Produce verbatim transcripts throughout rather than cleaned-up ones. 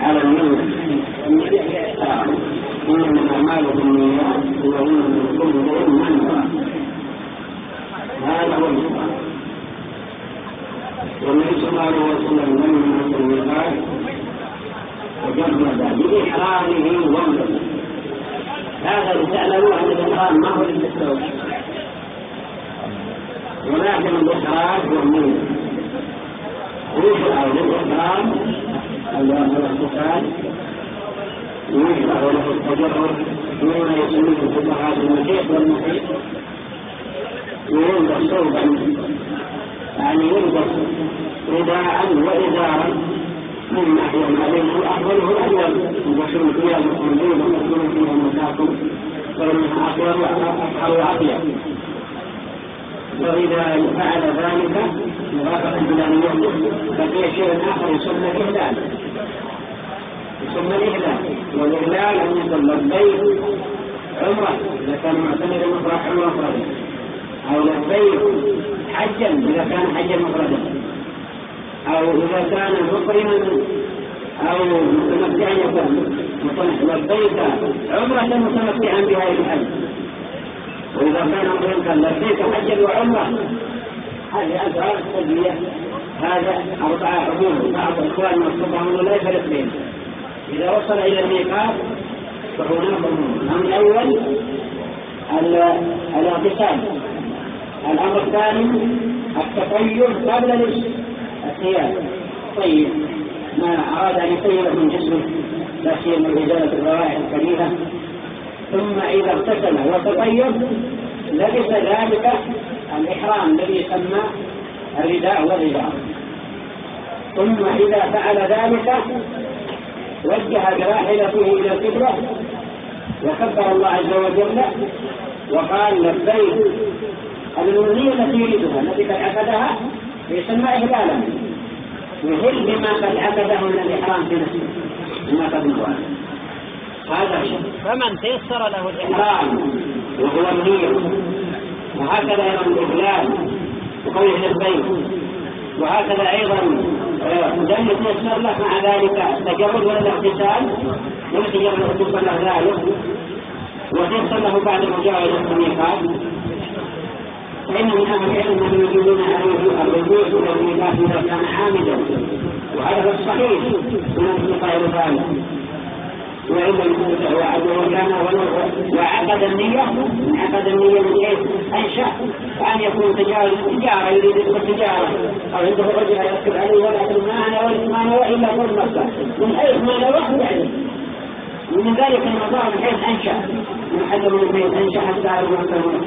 على النية. إنما الأعمال بالنيات وإنما لكل امرئ ما نوى. هذا هو الإسلام. والنبي صلى الله عليه وسلم لما نزل الميقات وجرد بإحرامه وامره. هذا لتعلموا أن الإحرام ما هو للتسوق، ولكن الإحرام هو النية. ويشرع للإحرام الاغتسال، ويشرع له التجرد دون يسميه الفقهاء المحيط والمحيط، ويلبس ثوبا يعني يلبس رداء وإزارا من ناحية عليه أفضله الأول يبشر فيها المسلمين ويكون فيها المساكن فإنها أطول أطهر وأطيب. وإذا فعل ذلك مرافقا بلانيته ففي شيء آخر يسمى الإهلال. يسمى الإهلال، والإهلال أن يقول لبيك عمرة إذا كان معتمدا مفرح عمرة مفردا، أو لبيك حجا إذا كان حجا مفردا، أو إذا كان مقرنا أو متمتعا يكون لبيك عمرة متمتعا بها الحج. وإذا كان أمرين كان لبيك حجا وعمرة، هذه أسرار التلبية. هذا أربعة عموم. بعض إخواننا الصبح لا يفرق بينهم. إذا وصل إلى الميقات فهناك أمور. الأول الاغتسال. الأمر الثاني التطيب قبل الثياب. طيب ما أراد أن يطيب من جسمه لا سيما بإزالة الروائح الكريهة، ثم إذا اغتسل وتطيب لبس ذلك الإحرام الذي يسمى الرداء والإزار. ثم إذا فعل ذلك وجه براحلته إلى القبلة وكبر الله عز وجل وقال لبيك. النية التي يريدها التي قد عقدها يسمى إهلالا، يهل بما قد عقده من الإحرام في نفسه بما قد نواه. هذا شيء. فمن تيسر له الإحرام وهو النية. وهكذا أيضا الإهلال وقوله لبيك. وهكذا أيضا لم يتيسر له مع ذلك التجرد ولا الاغتسال والتجرد يتيسر له ذلك وتيسر له بعد مجاوزة الميقات، فإن من أهل العلم من يجوزون عليه الرجوع إلى الميقات إذا كان عامدا، وهذا هو الصحيح من القائل ذلك. وعقد النية عقد النية من حيث أنشأ وأن يكون تجارة تجارة يريد التجارة أو عنده رجل يركب عليه ولا ما أنا ولا ما أنا إلا كل مصر من حيث ما لا واحد يعني ومن ذلك المطار من حيث أنشأ من حد من حيث أنشأ حتى أعرف مصر.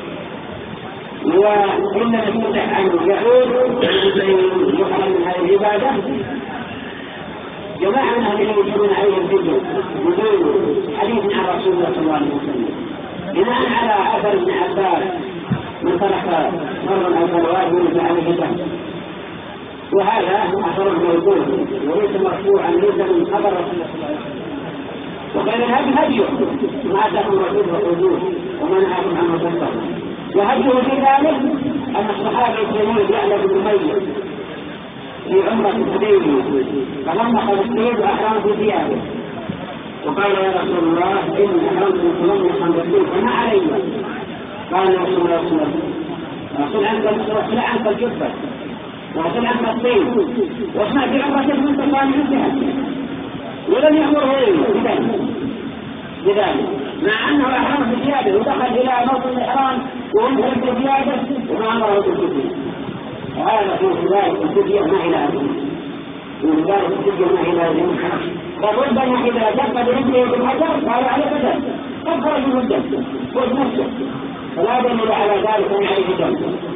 وإن نفتح عنه يعود يحرم من هذه العبادة. جماعة من أهل العلم يجبون عليه الفيديو بدون حديث عن رسول الله صلى الله عليه وسلم بناء على أثر ابن عباس من ترك مرة أو صلوات ولد عليه دم، وهذا أثر موجود وليس مرفوعا ليس من خبر رسول الله صلى الله عليه وسلم. وكان الهدي هديه ما أتاكم رسول وخذوه وما نهاكم عنه فانتهوا. وهديه في ذلك أن الصحابة الجليل يعلى بن أمية في عمرة الحديبية فلما أخذ السيد أحرام في ثيابه وقال يا رسول الله إن أحرمت مطلقا بالسيد فما علي. قال يا رسول الله صلى الله عليه وسلم رسول عنك الجبة ورسول عنك الطين واسمع في عمرة من تقال منتهى ولم يأمره بذلك بذلك مع أنه أحرم في ثيابه ودخل إلى موطن الإحرام وانتهى في ثيابه وما أمره بالسيد. وهذا في ذلك الفدية ما إلى أبيه ومن ذلك الفدية ما إلى أبيه فربما إذا جفت رجله بالحجر قال على بدل قد خرج من الدم والنفس فلا دليل على ذلك أن عليه دم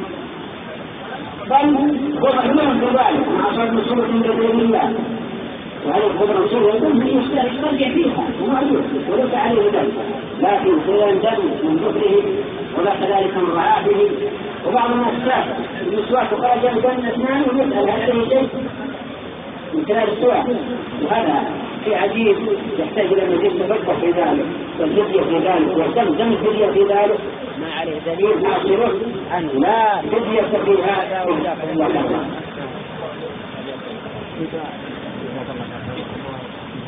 بل هو مجنون في ذلك مع صوت صورة من رسول الله وهذه الخبر صورة يقول يسترجع فيها ومعلوم وليس عليه دم لكن سيان دم من كفره ولا كذلك من رعافه. وبعض الناس شاف المسواك وخرج الجنة اثنان ويسأل هل عليه شيء من خلال السواك، وهذا شيء عجيب يحتاج إلى مزيد تفكر في ذلك والفدية في ذلك والدم دم الفدية في ذلك ما عليه دليل حاصله أن لا فدية في هذا ولا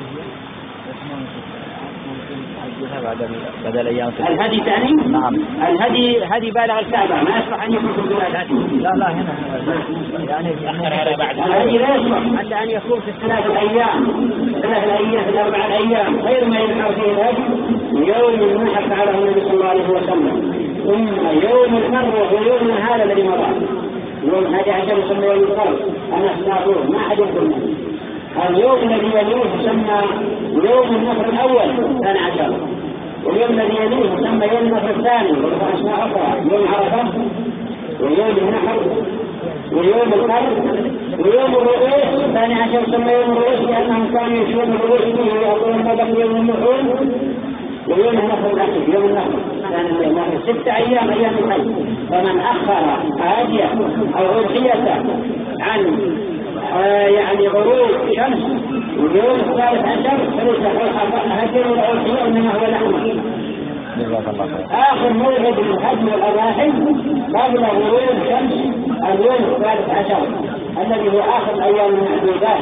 بدل أيام الهدي ثاني؟ نعم. الهدي هدي بالغ الكعبة، ما يصلح أن يكون في البلاد هدي. لا لا هنا يعني يأخر هذا بعد. الهدي لا يصلح حتى أن يكون في الثلاث الأيام، ثلاث الأيام في الأربع الأيام، غير ما ينحر فيه الهدي يوم النحر فعله النبي صلى الله عليه وسلم، ثم يوم الفرد ويوم هذا الذي مضى. يوم هذا عشان يسمى يوم الفرد، أنا أستغفر ما أحد يقول. اليوم الذي يليه يسمى يوم النحر الأول ثاني عشر، واليوم الذي يليه يسمى يوم النحر الثاني وله أسماء أخرى، يوم عرفة ويوم النحر ويوم الفرد ويوم الرؤوس ثاني عشر يسمى يوم الرؤوس، لأنهم كانوا يشوفون الرؤوس فيه ويقولون ما بقي يوم النحر. ويوم النحر الأخير يوم النحر كان النحر ست أيام أيام الحج، فمن أخر هاديه أو أضحيته عن آه يعني غروب شمس واليوم الثالث عشر فليس هديه ولا أضحية، إنما هو لحمه. آخر موعد الحج والأضاحي قبل غروب شمس اليوم الثالث عشر الذي هو آخر أيام المعدودات.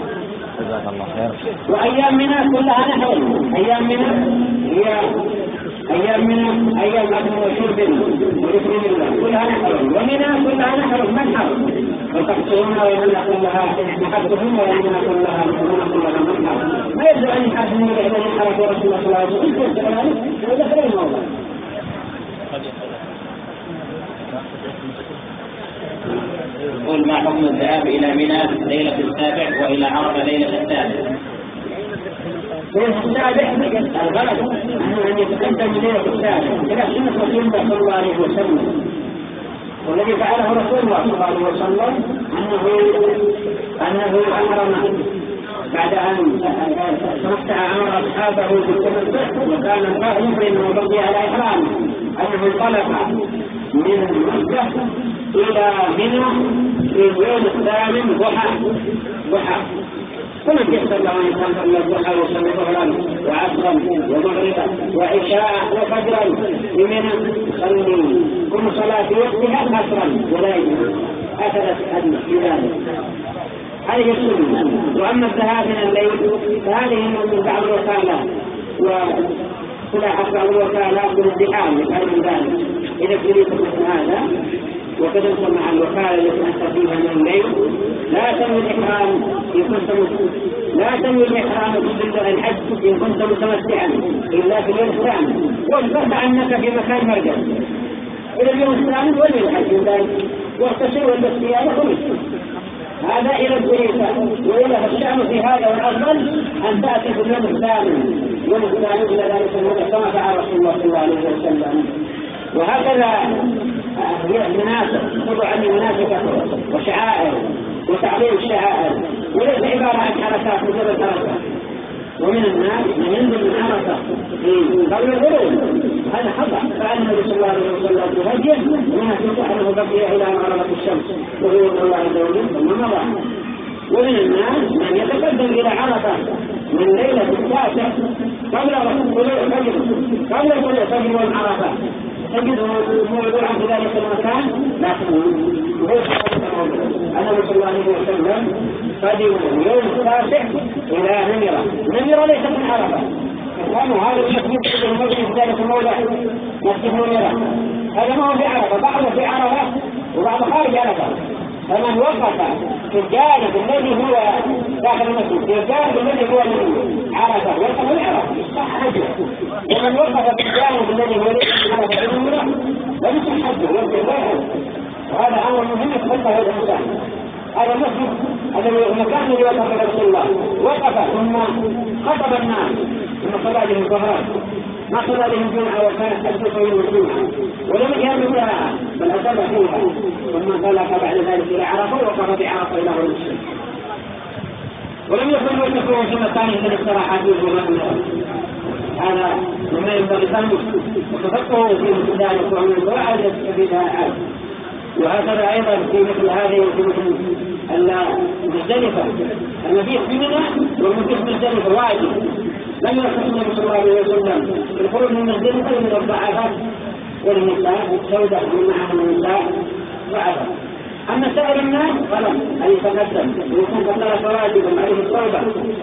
وأيام منى كلها نحر، أيام منى هي أيام منى أيام أكل وشرب وذكر الله كلها نحر، ومنى كلها نحر منحر، وتحصرون ويمنى كلها نحرتهم ويمنى كلها نحرون كلها منحر. ما يجب أن يحسنوا لأن يحرق رسول الله صلى الله عليه وسلم وإذا خير الموضوع. قل ما حكم الذهاب إلى منى ليلة السابع وإلى عرفة ليلة السابع؟ ليلة السابع الغلط أنه أن يتقدم ليلة السابع إلى سنة رسول الله صلى الله عليه وسلم، والذي فعله رسول الله صلى الله عليه وسلم أنه أنه أمرنا بعد أن تمتع أمر أصحابه بالتمتع وكان القائل أنه بقي على إحرام أنه انطلق من مكة إلى منى في اليوم الثامن ضحى ضحى فمن يحصل له أن يصلي الضحى ويصلي ظهرا وعصرا ومغربا وعشاء وفجرا بمنى يصلي كل صلاة وقتها قصرا ولا يجوز أثرت أدنى في ذلك. هذه السنة. وأما الذهاب من الليل فهذه من بعض الوكالات وصلاح بعض الوكالات بالازدحام يفعل من ذلك. إذا تريد مثل هذا وتدخل مع الوكالة التي أنت فيها من الليل لا تنوي الإحرام إن كنت لا تنوي الإحرام في الحج إن كنت متمتعا إلا في اليوم الثاني، واجبت عنك في مكان مرجع إلى اليوم الثاني ولي الحج ذلك واغتسل والبسيانة خمس. هذا إلى البريسة وإلى الشأن في هذا والأفضل أن تأتي في اليوم الثاني يوم الثاني إلى ذلك المدى كما فعل رسول الله صلى الله عليه وسلم. وهكذا مناسك خذوا عني مناسك وشعائر وتعليم الشعائر وليس عبارة عن حركات مجرد حركات. ومن الناس من ينزل من عرفة في قبل الغروب هذا خطأ، فعل النبي صلى الله عليه وسلم بهديه ومنها تفتح أنه بقي إلى أن غربت الشمس وهو الله عز وجل ثم مضى. ومن الناس من يتقدم إلى عرفة من ليلة التاسع قبل الفجر قبل الفجر والعرفة تجده موضوعا في ذلك المكان، لكن النبي صلى الله عليه وسلم قدم يوم التاسع إلى نمرة. نمرة ليست من عرفة، كانوا هذا المسجد في المسجد في ذلك الموضع مسجد نمرة، هذا ما هو في عرفة، بعضه في عرفة وبعضه خارج عرفة. فمن وقف في الجانب الذي هو داخل المسجد في الجانب الذي هو عرفة وقف من عرفة صح حجه، ومن وقف في الجانب الذي هو عرفة في النمرة لم يصح حجه وقف واحد. وهذا أمر مهم يتخلى هذا الإنسان. هذا المسجد هذا المكان الذي وقف رسول الله وقف ثم خطب الناس ثم صلى لهم الظهران ما صلى لهم جمعة وكانت أجل طويل الجمعة ولم يهموا لها بل أصل فيها ثم انطلق بعد ذلك إلى عرفة ووقف بعرفة إلى غروب الشمس. ولم يكن يوقفون في مكان من الاستراحات والجمعة. هذا مما ينبغي فهمه وتفقهوا في مثل ذلك ومن الدعاء الذي عاد. وهكذا أيضا في مثل هذه وفي مثل المزدلفة المبيت في منى والمبيت مزدلفة واجب. لم يرخص النبي صلى الله عليه وسلم الخروج من مزدلفة من الضعفات والنساء سوداء من معهم النساء ضعفا. أما سائر الناس خلاص أن يتقدم ويكون قتل واجبا عليه التوبة ومن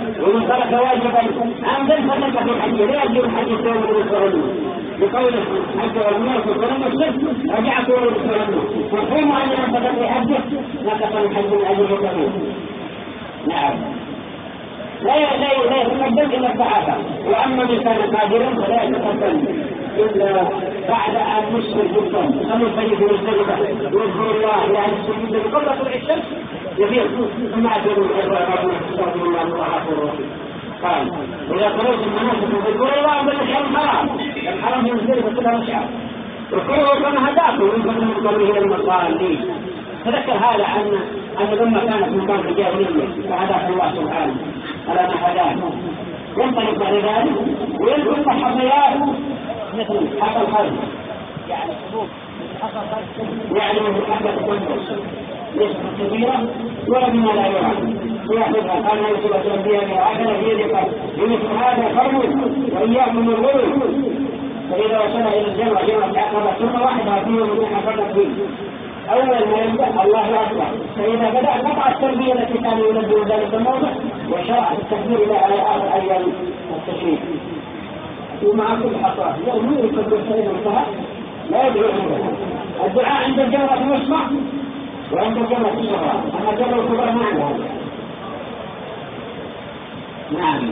ترك واجبا عمدا فسق في الحج لا يجب الحج الثاني بالسنه بقوله حج والناس ولم يشرك رجعت بالسنه مفهوم ان من فسق في حجه نقص الحج من اجل التغيير. نعم لا لا لا يتقدم الى الصحابه، واما من كان قادرا فلا يتقدم الا بعد ان يسر جدا خلوا الفجر في مزدلفه يذكر الله الى ان يسر جدا قبل طلوع الشمس يفيق ثم اعتذروا الى استغفر الله وغفور الرحيم. قال اذا خرجت المناسك فاذكروا الله بالمشعر الحرام، الحرام في مزدلفه كلها مشعر اذكروا كما هداكم وانتم من قبله الى المصالين. تذكر هذا ان ان الامه كانت من قبل الجاهليه فهداك الله سبحانه على ما هداه. ينطلق بعد ذلك ويلقى الحصيات مثل حق الخلق يعني حبوب يعني من حبة التنفس ليست كبيرة ولا بما لا يرى ويأخذها قال يوسف الأنبياء وعدنا في يدك بمثل هذا فرموا وإياكم من الغلو. فإذا وصل إلى الجمع جمع تعقب ثم واحدة فيه من حفظت فيه أول ما يبدأ الله أكبر، فإذا بدأ قطع التربية التي كان ينبه ذلك الموضع وشرع التكبير إلى آخر أيام التشريع. ومع كل حصاه يوم يكبر سيد انتهى لا يدعو عنده. الدعاء عند الجمرة يسمع وعند الجمرة الصغرى، أما الجمرة الكبرى ما عندها. نعم.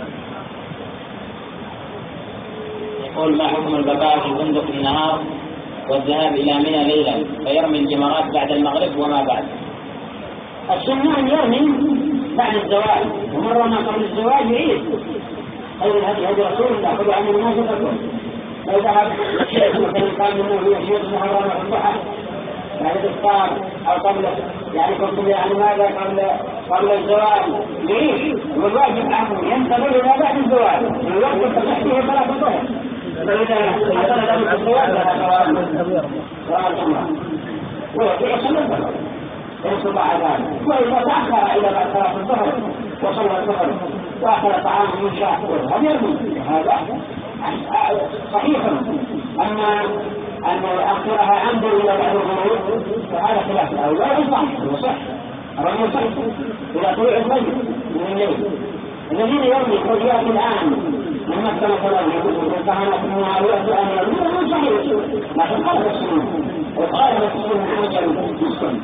يقول ما حكم البقاء في الفندق النهار والذهاب إلى منى ليلا فيرمي الجمرات بعد المغرب وما بعد؟ السنة أن يرمي بعد الزواج، ومرة ما قبل الزواج يعيد. خير الهدي هدي رسول الله خذوا عن الناس تكون. لو ذهب الشيخ مثلا قال منه هو شيخ محرم في الضحى بعد الإفطار أو قبل يعني كنتم يعني ماذا قبل قبل الزواج يعيد، والواجب عنه ينتظر إلى بعد الزواج من وقت تصحيه صلاة الظهر. فإذا حصل له الزواج فلا سواء الأمر ويأتي يصلي الظهر يصل بعد ذلك. وإذا تأخر إلى بعد صلاة الظهر وصلى الظهر وأكل طعام من شاء هذا يرمي، هذا صحيح. أما أن يؤخرها عمدا إلى بعد الغروب فهذا خلاف الأولى وصح وصح الرمي صح إلى طلوع الفجر من الليل. الذين يرمي الحجيات الآن من مكة مثلا يقولون الكهنة من معاوية أن يرمي صحيح، لكن قال السنة وقال السنة عجل مسلم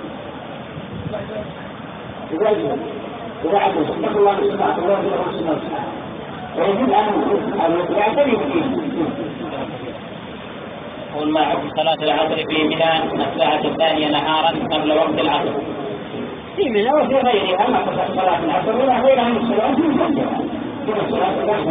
إذا إذا عدل اتقوا الله باستطاعة الله في رأس الله ويجب أن يعترف فيه. قل ما حكم صلاة العصر في منى الساعة الثانية نهارا قبل وقت العصر؟ في منى وفي غيرها ما تصح صلاة العصر ولا غيرها من الصلاة في المسجد. كما الصلاة العصر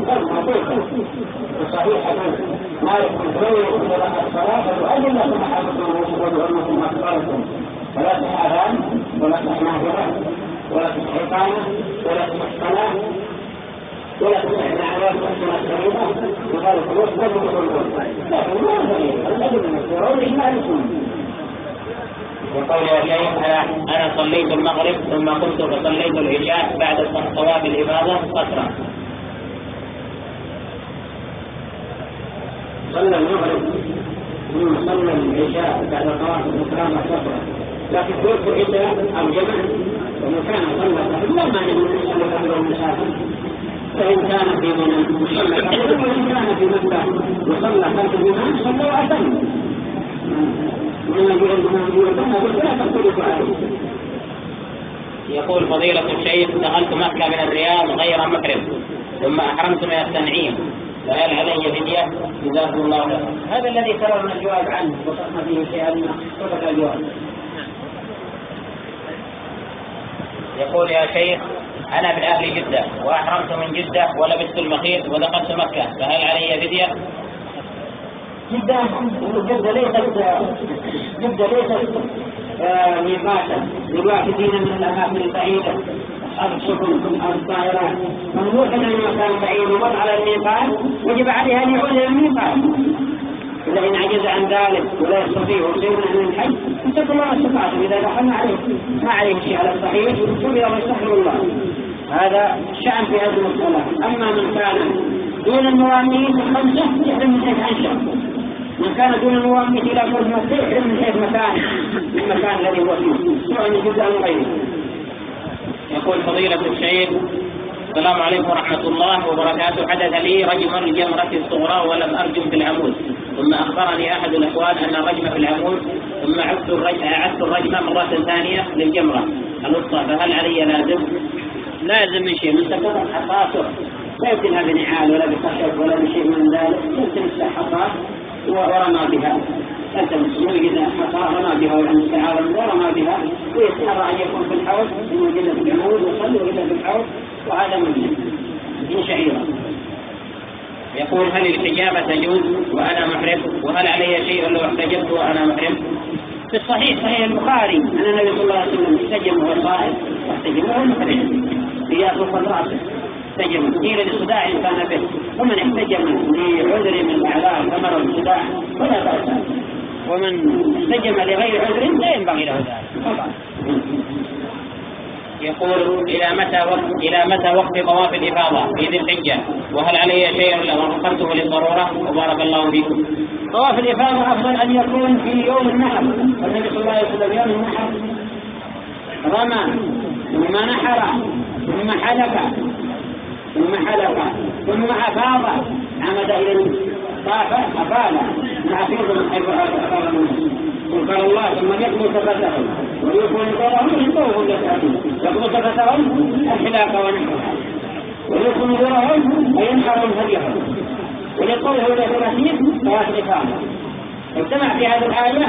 وصحيح حديث مالك بن حويرث إذا الصلاة فلأجل لكم أحدكم الرسل وأمكم أكبركم ولا تحاذان ولا تحناهرة ولا تحيطانة ولا تحصناه ولا تسعنا عواد أحسن الكريمة وقالوا خلوص لكم الرسول لكن ما غير الأجل من السورة والإجماع لكم. يقول يا شيخ أنا صليت المغرب ثم قمت فصليت العشاء بعد طواف الإفاضة قصرا. صلى المغرب ثم صلى العشاء بعد طواف الإفاضة قصرا، لكن قلت العشاء أو جمع ومن كان صلى لا معنى من يصلي الأمر والمسافر، فإن كان في منى صلى قبله وإن كان في مكة وصلى خلف الإمام صلى وأتم. يقول فضيلة الشيخ دخلت مكة من الرياض غير محرم ثم أحرمت من التنعيم فهل علي فدية؟ جزاكم الله خيرا. هذا الذي كررنا الجواب عنه وصلنا فيه شيئا ما سبق الجواب. يقول يا شيخ أنا من أهل جدة وأحرمت من جدة ولبست المخيط ودخلت مكة فهل علي فدية؟ جدة جدة ليست جدة ليست ميقاتا للواحدين من الأماكن البعيدة أصحاب السفن أصحاب الطائرات ممنوع أن المكان بعيد يمر على الميقات وجب عليها أن يعود إلى الميقات. إذا إن عجز عن ذلك ولا يستطيع شيء من الحج اتقوا الله ما استطعتم. إذا دخلنا عليه ما عليه شيء على الصحيح ثم يستغفر الله. هذا شأن في هذه المسألة. أما من كان دون المواميس الخمسة يحرم من حيث أنشأ، من كان دون المواميس إلى قرب مكة يحرم من حيث مكان المكان الذي هو فيه سواء جزء أو غيره. يقول فضيلة الشيخ السلام عليكم ورحمة الله وبركاته. حدث لي رجم الجمرة الصغرى ولم أرجم في العمود، ثم أخبرني أحد الأخوان أن الرجم في العمود، ثم عدت الرجم, عدت الرجم مرة ثانية للجمرة الوسطى، فهل علي لازم؟ لازم من شيء من سقط الحصاة، لا يمكنها بنعال ولا بخشب ولا بشيء من ذلك، يمكن الحصاة ورمى بها، التمس وجد حصاة رمى بها وعن استعارة ورمى بها، ويستحرى أن يكون في الحوض إن وجد في العمود وصلي وجد في الحوض، وهذا مهم من شعيرة. يقول هل الحجامة تجوز وأنا محرم؟ وهل علي شيء لو احتجبت وأنا محرم؟ في الصحيح صحيح البخاري أن النبي صلى الله عليه وسلم احتجم وهو صائم واحتجم وهو محرم ليأخذ رأسه، احتجم قيل لصداع كان به، ومن احتجم لعذر من الأعذار كمرض الصداع ولا بأس، ومن احتجم لغير عذر لا ينبغي له ذلك. يقول إلى متى وقت إلى متى وقت طواف الإفاضة في ذي الحجة؟ وهل علي شيء لو أخرته للضرورة؟ وبارك الله فيكم. طواف الإفاضة أفضل أن يكون في يوم النحر، والنبي صلى الله عليه وسلم يوم النحر رمى ثم نحر ثم حلق ثم حلق ثم أفاض، عمد إلى الطاف أفاض مع فيض من حيث أفاض منه، وقال الله ثم يقضوا تفتهم ويكون ذرهم ينطوهم لسعدهم، يقضوا تفتهم الحلاق ونحرها، ويكون ذرهم وينحرهم هديهم، ولقوله لثلاثين طواف الإفاضة. اجتمع في هذه الآية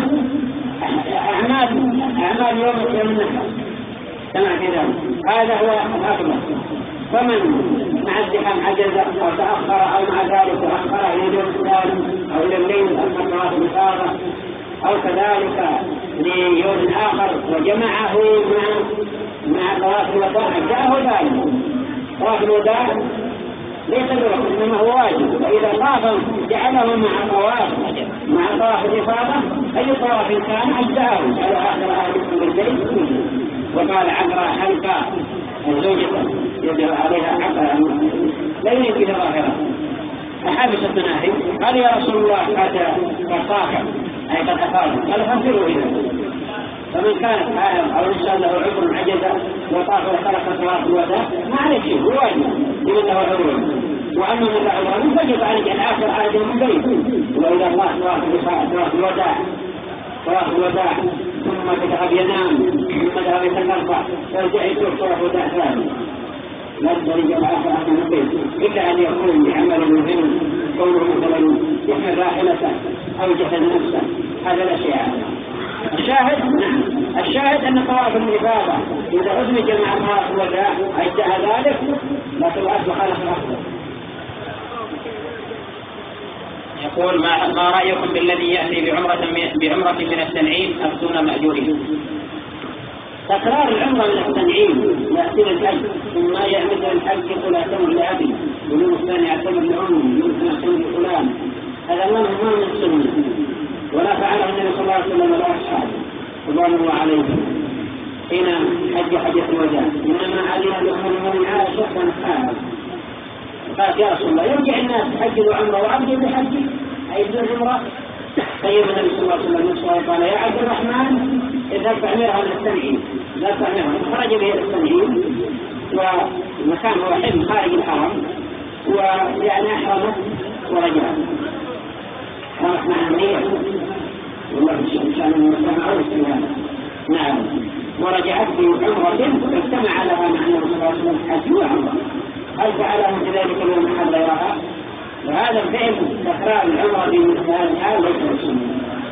أعمال أعمال يوم يوم النحر، اجتمع في ذلك، هذا هو الأفضل. فمن مع الزحام عجز أو تأخر أو مع ذلك تأخر إلى اليوم الثالث أو إلى الليل أثناء طواف الإفاضة أو كذلك ليوم آخر وجمعه مع مع طواف الوداع جاءه ذلك. طواف الوداع ليس بركن إنما هو واجب، وإذا طاف جعله مع طواف مع طواف الإفاضة أي طواف كان أجزاه على آخر أهل بالبيت. وقال عذراء حلقة الزوجة يجب عليها عقلا لا يمكن ظاهرة أحابس التناهي، قال يا رسول الله هذا قصاحا أي قد أفاض، قال فانفروا إذا. فمن كانت حائض أو إنسان له عذر عجز وطاف وخلق طواف الوداع ما عليه شيء، هو واجب لمن له عذر. وأما من له عذر فجب عليه الآخر عهد من بيت، وإذا الله طواف الوداع طواف الوداع ثم ذهب ينام ثم ذهب يتنفع فيرجع يشوف طواف الوداع ثاني، لا تريد الآخر عهد من بيت إلا أن يكون بعمل مهم، كونه مثلا يحمل راحلته أو جهز نفسه، هذا الأشياء. الشاهد نعم الشاهد أن طواف الإفاضة إذا أدمج مع طواف الوداع أجزاء ذلك، لكن الأصل خالف الأصل. يقول ما ما رأيكم بالذي يأتي بعمرة بعمرة من التنعيم أفتون مأجورين؟ تكرار العمرة من التنعيم يأتي للحج ثم يعمد الحج يقول أعتمر لأبي، واليوم الثاني أعتمر لأمي، واليوم الثاني أعتمر لفلان، هذا الله ما من السنة ولا فعله النبي صلى الله عليه وسلم ولا أصحابه رضوان الله عليهم حين حج حجة الوداع. إنما علينا بأمر من عائشة ونحاها قالت يا رسول الله يرجع الناس حجوا عمره وعبدوا بحج أي بدون عمره؟ طيب النبي صلى الله عليه وسلم نفسه قال يا عبد الرحمن اذهب فأمرها من التنعيم، لا تأمرها. خرج به التنعيم ومكان هو حلم خارج الحرم، ويعني أحرمه ورجع رمح مع النية والله شأن المجتمع والسلام. نعم ورجعت بعمرة فاجتمع لها مع النبي صلى الله عليه وسلم حج وعمرة، هل فعله في ذلك اليوم حل غيرها؟ وهذا الفعل تكرار العمرة في مثل هذا الحال ليس بسنة.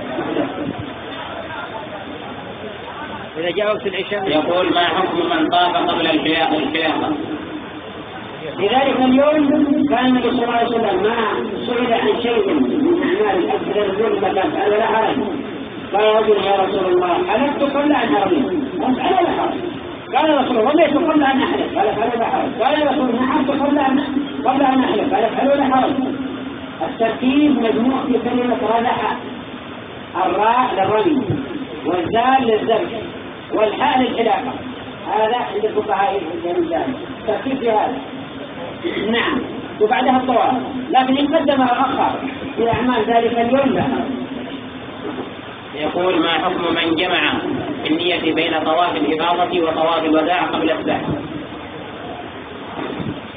إذا جاء وقت العشاء يقول ما حكم من طاف قبل الحياضة؟ في ذلك اليوم كان النبي صلى الله عليه وسلم ما سئل عن شيء من أعمال الحج للرجل فقال فعل لا حرج، قال رجل يا رسول الله حلفت قبل أن أرمي، فعل لا حرج. قال يا رسول الله رميت قبل أن أحلف، قال فعل لا حرج. قال يا رسول الله نحرت قبل أن قبل أن أحلف، قال فعل لا حرج. الترتيب مجموع في كلمة ردح، الراء للرمي والزال للذبح والحاء للحلاقة، هذا عند الفقهاء الجانب ترتيب في هذا. نعم وبعدها الطواف، لكن يقدم الأخر في أعمال ذلك اليوم لا. يقول ما حكم من جمع النية بين طواف الإفاضة وطواف الوداع قبل الساعة؟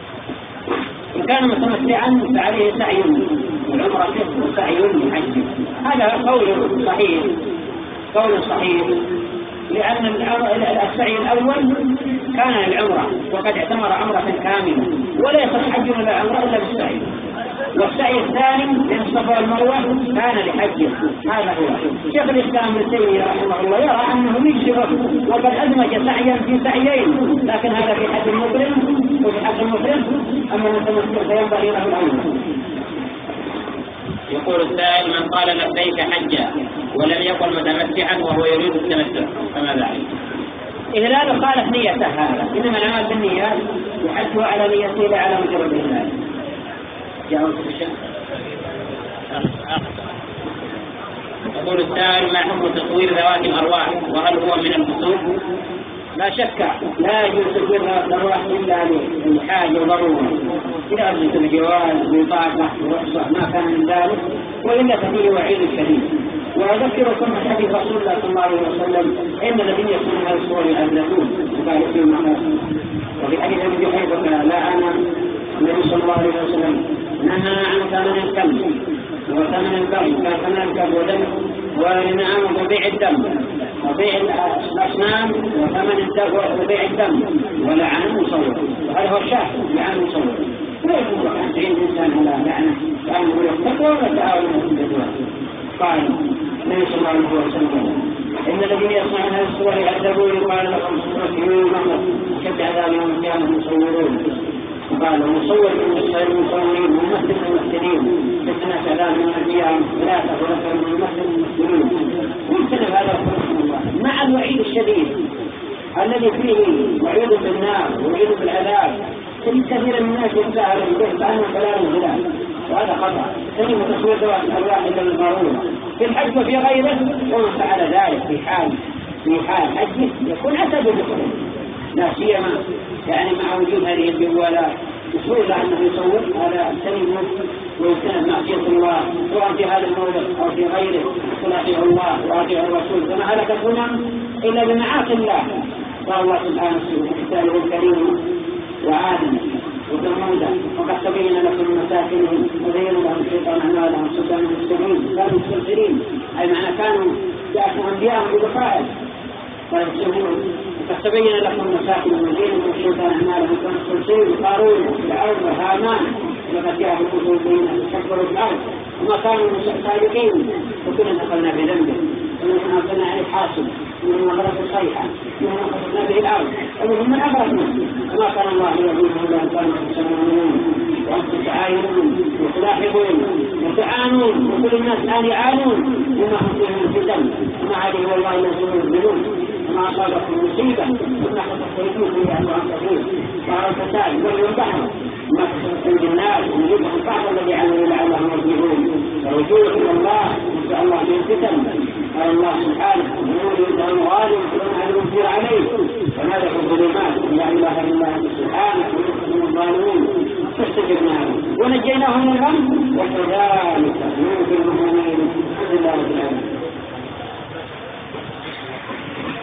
كان متمتعا فعليه سعي والعمرة وسعي لحجه. هذا قول صحيح، قول صحيح، لأن السعي الأول كان للعمرة وقد اعتمر عمرة كاملة، ولا يصح حج ولا عمرة إلا بالسعي. والسعي الثاني بين الصفا والمروة كان لحجه. هذا هو شيخ الإسلام ابن تيمية رحمه الله يرى أنه يجزئ، وقد أدمج سعيا في سعيين، لكن هذا في حج المسلم وفي حج المسلم، أما المتمتع فينبغي له الأول. يقول السائل: من قال لبيك حجا ولم يكن متمتعا وهو يريد التمتع فماذا عليه؟ إهلال خالف نيته هذا، إنما العمل بالنيات يحجه على نيته لا على مجرد الإهلال. يقول السائل: ما حكم تصوير ذوات الأرواح وهل هو من الفسوق؟ لا شك لا يجوز تصوير ذوات الأرواح إلا للحاجة وضرورة، إذا أرجت الجواز بطاقة ورخصة ما كان من ذلك، وإلا ففيه وعيد شديد. وأذكركم حديث رسول الله صلى الله عليه وسلم: إن الذين يكونون هذه الصور الأبلغون وقال فيهم محمد. وفي حديث أبي حنيفة: لا أنا النبي صلى الله عليه وسلم نهى عن ثمن الكلب وثمن البغي كان ثمن الكلب ودم، ونهى عن بيع الدم وبيع الأصنام وثمن الدم وبيع الدم، ولعن المصور. هذا هو الشاهد، لعن المصور. لا يجوز أن تعين الإنسان على لعنة كان يقول التقوى ولا تعاون في الجدوى. قال النبي صلى الله عليه وسلم: إن الذين يصنعون هذه الصور يعذبون يقال لهم صورتهم محمد شد عذاب يوم القيامة يصورون. وقال: ومصور من المصورين وممثل الممثلين فتنة عذاب من القيامة لا تغرق من الممثل الممثلين. ويمكن هذا رحمه الله مع الوعيد الشديد الذي فيه وعيد بالنار ووعيد بالعذاب. كثير من الناس يتساءل به كأنه كلام الهلال، وهذا خطأ. تجب تصوير ذوات الأرواح إلا بالضرورة في الحج وفي غيره، ومن فعل ذلك في حال في حال حجه يكون أسد بكره، لا سيما يعني مع وجود هذه الجوالات يسوي له أنه يصور. هذا سليم ويستند معصية الله، سواء في هذا الموضع أو في غيره، يطيع الله ويطيع الرسول، فما هلكت الأمم إلا بمعاصي الله. قال الله سبحانه في كتابه الكريم: وعادنا وثمودا وقد تبين لكم مساكنهم وزين لهم الشيطان أعمالهم فكانوا مستمعين كانوا مستبصرين، أي معنى كانوا يأتوا أنبياءهم ببصائر وقد تبين لكم مساكنهم وزين لهم الشيطان أعمالهم كانوا مستبصرين. قارون وفرعون وهامان لقد جاءوا الرسل الذين استكبروا في الأرض وما كانوا سابقين، وكنا دخلنا بذنبه ومن أرسلنا عليه حاصب ومن غرق الصيحة ومن أخذنا به الأرض ومن من أغرقنا، وما كان الله يظلمهم إلا أن كانوا يسمعون وأنتم تعاينون وتلاحظون وتعانون، وكل الناس الآن يعانون وما هم فيه من فتن، وما عليه والله ينصرون الذنوب وما أصابكم مصيبة وما خطفتم فيه عن كثير وعلى الفساد والبر والبحر ما خطفتم بالناس ونجيبهم بعض الذي عملوا لعلهم يرجعون. فرجوع إلى الله إن شاء الله من فتن. قال الله سبحانه: ونور لهم غالب ونحن ننكر عليه فماذا في الظلمات لا إله إلا أنت سبحانك ونحن الظالمون فاستجبنا له ونجيناه من الغم وكذلك ننجي المؤمنين.